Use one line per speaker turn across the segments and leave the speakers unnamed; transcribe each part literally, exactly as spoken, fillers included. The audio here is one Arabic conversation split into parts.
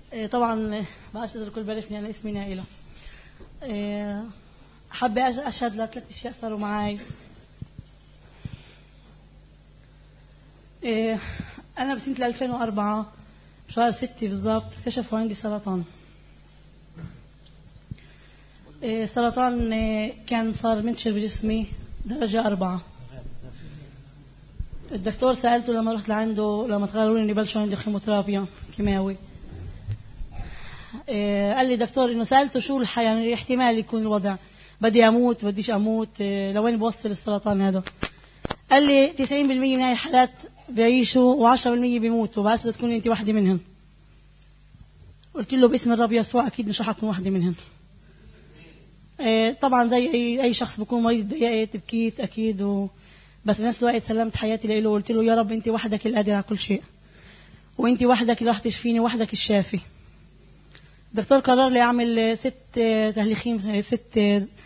طبعا بعتذر الكل بلشني، أنا اسمي نائلة. حابة أشهد لثلاث أشياء صاروا معي. أنا بسنة ألفين وأربعة شهر ستة بالضبط اكتشفوا عندي سرطان. السرطان كان صار منتشر بجسمي درجة أربعة. الدكتور سألته لما رحت لعنده، لما تقرروا لي بلشوا عندي كيموثيرابيا كيماوي، قال لي دكتور إنه سألته شو الحياة، يعني احتمال يكون الوضع بدي أموت بديش أموت، لوين بوصل السرطان هذا. قال لي تسعين بالمية من هاي الحالات بيعيشوا وعشرة بالمية بيموتوا، بعد تكوني أنت واحدة منهم. قلت له باسم الرب يسوع أكيد مش رح أكون واحدة منهم. طبعا زي أي أي شخص بكون مريض ضايقت بكيت أكيد، و بس بنفس الوقت سلمت حياتي له. قلت له يا رب أنت وحدك القادر على كل شيء، وأنت وحدك اللي رح تشفيني، وحدك الشافي. الدكتور قرر لي أعمل ست تهليخين، ست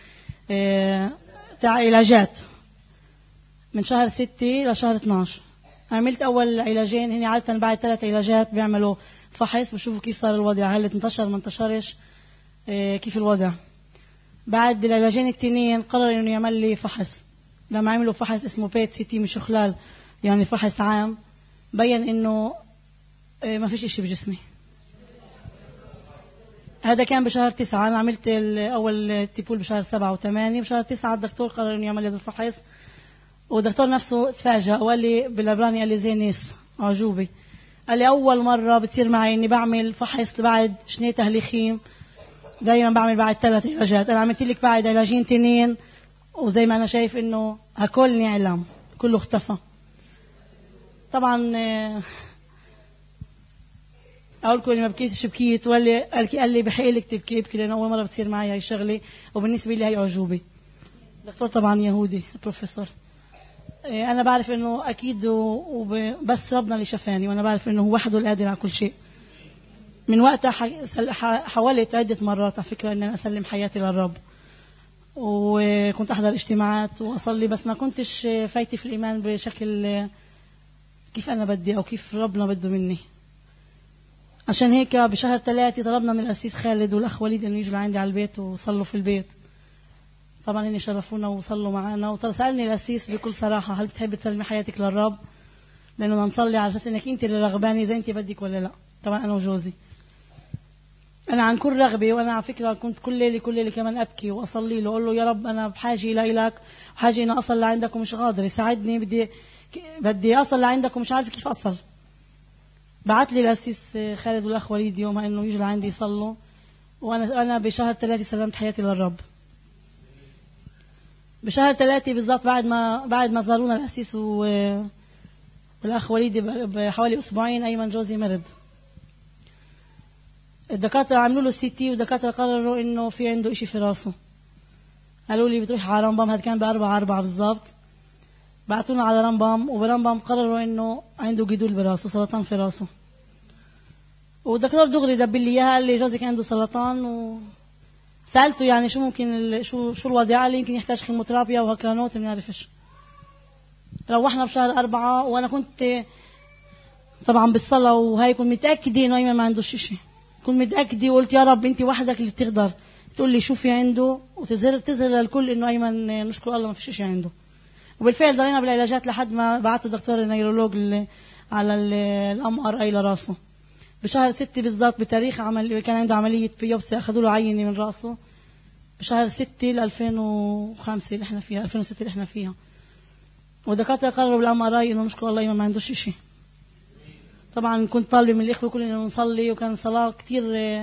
تاع علاجات من شهر ستة لشهر اثناشر. عملت أول علاجين، هني عادة بعد ثلاث علاجات بيعملوا فحص بشوفوا كيف صار الوضع، هل انتشر ما انتشرش، كيف الوضع. بعد العلاجين التنين قرر إنه يعمل لي فحص. لما عملوا فحص اسمه بيت سيتي مش خلال، يعني فحص عام، بين إنه ما فيش إشي بجسمي. هذا كان بشهر تسعة. أنا عملت أول تيبول بشهر سبعة وثمانية. بشهر تسعة الدكتور قرر إنه يعمل هذا الفحص، والدكتور نفسه تفاجأ وقال لي بالعبراني، قال لي زي ناس عجوبة. قال لي أول مرة بتصير معي إني بعمل فحص بعد شني تهليخين، دايما بعمل بعد ثلاث علاجات. أنا عملت لك بعد علاجين تنين، وزي ما أنا شايف إنه هكلني علام كله اختفى. طبعا أقول لكم ما بكيتش بكيت، ولا قال لي بحق لك تبكي ابكي، لأنه أول مرة بتصير معي هاي الشغلة، وبالنسبة لي هاي عجوبة. الدكتور طبعا يهودي البروفيسور. أنا بعرف إنه أكيد وبس ربنا اللي شفاني، وأنا بعرف إنه هو وحده القادر على كل شيء. من وقتها حاولت عدة مرات على فكرة إن أنا أسلم حياتي للرب، وكنت أحضر اجتماعات وأصلي، بس ما كنتش فايتي في الإيمان بشكل كيف أنا بدي أو كيف ربنا بده مني. عشان هيك بشهر ثلاثة طلبنا من الأسيس خالد والأخ وليد إنه يجوا لعندي على البيت وصلوا في البيت. طبعا إني شرفونا وصلوا معنا، وسألني الأسيس بكل صراحة هل بتحب تسلمي حياتك للرب، لأنه نصلي على أساس إنك أنت اللي رغباني إذا أنت بدك ولا لا. طبعا أنا وجوزي أنا عن كل رغبة، وأنا على فكرة كنت كل ليلة كل ليلة كمان أبكي وأصلي له، أقول له يا رب أنا بحاجة إليك، وحاجة إني أصل لعندك ومش قادر، ساعدني، بدي بدي أصل لعندك ومش عارف كيف أصل. بعت لي الأسيس خالد والأخ وليد يومها إنه يجوا لعندي يصلوا، وأنا أنا بشهر ثلاثة سلمت حياتي للرب. بشهر ثلاثة بالضبط بعد ما بعد ما زارونا الأسيس والأخ وليد بحوالي أسبوعين، أيمن جوزي مرض. الدكاترة عملوا له سي تي، والدكاترة قرروا إنه في عنده إشي في راسه. قالوا لي بتروح على رمبام، هذا كان بأربعة أربعة بالضبط. بعتونا على رمبام، وبرمبام قرروا إنه عنده جدول براسه، سرطان في راسه. والدكتور دغري دبل لي إياها، قال لي جوزك عنده سرطان. وسألته يعني شو ممكن شو شو الوضع، قال لي يمكن يحتاج كيموثيرابيا وهكرانوت، ما نعرفش. روحنا بشهر أربعة، وأنا كنت طبعا بالصلاة وهاي كنت متأكدة إنه أيمن ما عندوش شيء، كنت متأكدة، وقلت يا رب أنت وحدك اللي بتقدر تقول لي شو في عنده، وتظهر تظهر للكل إنه أيمن نشكر الله ما فيش شيء عنده. وبالفعل ضلينا بالعلاجات لحد ما بعت الدكتور النيرولوج على الام ار اي لراسه. بشهر ستة بالضبط بتاريخ عمل كان عنده عملية بيوبسي، أخذوا له عينة من راسه بشهر ستة ل ألفين وخمسة اللي احنا فيها، ألفين وستة اللي احنا فيها. والدكاترة قرروا بالام ار اي إنه نشكر الله ما عندوش شيء. طبعا كنت طالبة من الإخوة كلنا إنه نصلي، وكان صلاة كتير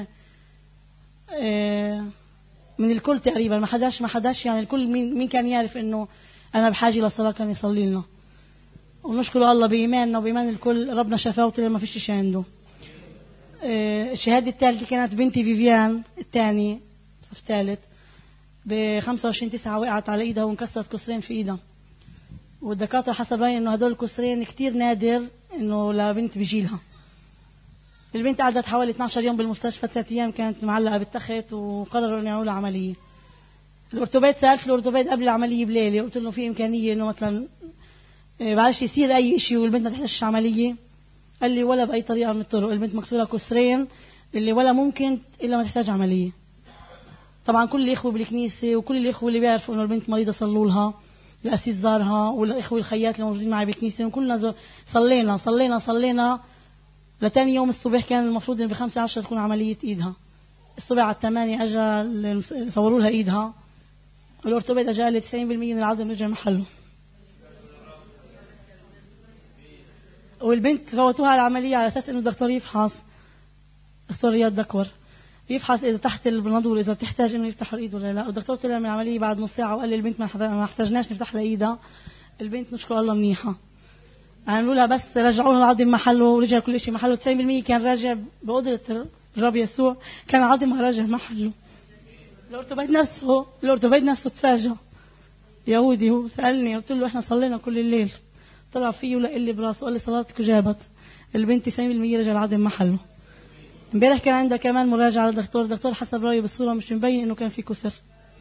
من الكل تقريبا، ما حداش ما حداش يعني الكل مين مين كان يعرف إنه أنا بحاجة للصلاة كان يصلي لنا. ونشكر الله بإيماننا وبإيمان الكل ربنا شفاه وطلع ما فيش شيء عنده. الشهادة الثالثة كانت بنتي فيفيان الثاني صف ثالث، بخمسة وعشرين تسعة وقعت على إيدها وانكسرت كسرين في إيدها، والدكاترة حسب رأيي إنه هدول الكسرين كتير نادر إنه لبنت بيجيلها. البنت قعدت حوالي اثني عشر يوم بالمستشفى، ثلاث أيام كانت معلقة بالتخت، وقرروا إنه يعملوا لها عملية. الأورتوبيد سألت الأورتوبيد قبل العملية بليلة، قلت له في إمكانية إنه مثلا بعرفش يصير أي شيء والبنت ما تحتاجش عملية؟ قال لي ولا بأي طريقة من الطرق، البنت مكسورة كسرين اللي ولا ممكن إلا ما تحتاج عملية. طبعا كل الإخوة بالكنيسة وكل الإخوة اللي بيعرفوا إنه البنت مريضة صلوا لها، الأسيس زارها، والإخوة الخيات اللي موجودين معي بالكنيسة، وكلنا صلينا صلينا صلينا لتاني يوم الصبح. كان المفروض إنه بخمسة عشر تكون عملية إيدها. الصبح على الثمانية أجا صوروا لها إيدها، والأورتوبيد أجا قال لي تسعين بالمية من العظم رجع محله. والبنت فوتوها على العملية على أساس إنه الدكتور يفحص، دكتور رياض دكور يفحص إذا تحت البنادول إذا بتحتاج إنه يفتح الإيد ولا لا. والدكتور طلع من العملية بعد نص ساعة وقال لي البنت ما احتاجناش نفتح لها إيدها، البنت نشكر الله منيحة. عملوا لها بس رجعوا لها العظم محله ورجع كل شيء محله. تسعين بالمية كان راجع بقدرة الرب يسوع، كان عظمها راجع محله. الأورتوبيد نفسه الأورتوبيد نفسه تفاجأ، يهودي هو، سألني قلت له إحنا صلينا كل الليل، طلع فيه ولا لي براسه قال لي صلاتك جابت، البنت تسعين بالمية رجع العظم محله. امبارح كان عندها كمان مراجعة للدكتور، الدكتور حسب رأيه بالصورة مش مبين إنه كان في كسر.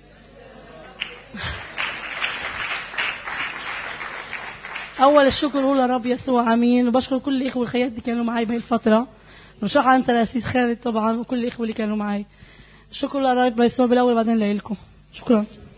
أول الشكر هو لرب يسوع، أمين. وبشكر كل الإخوة والخيات اللي كانوا معي بهي الفترة، مش راح أنسى الأسيس خالد طبعا وكل الإخوة اللي كانوا معي. شكرا لرب يسوع بالأول بعدين لإلكم. شكرا.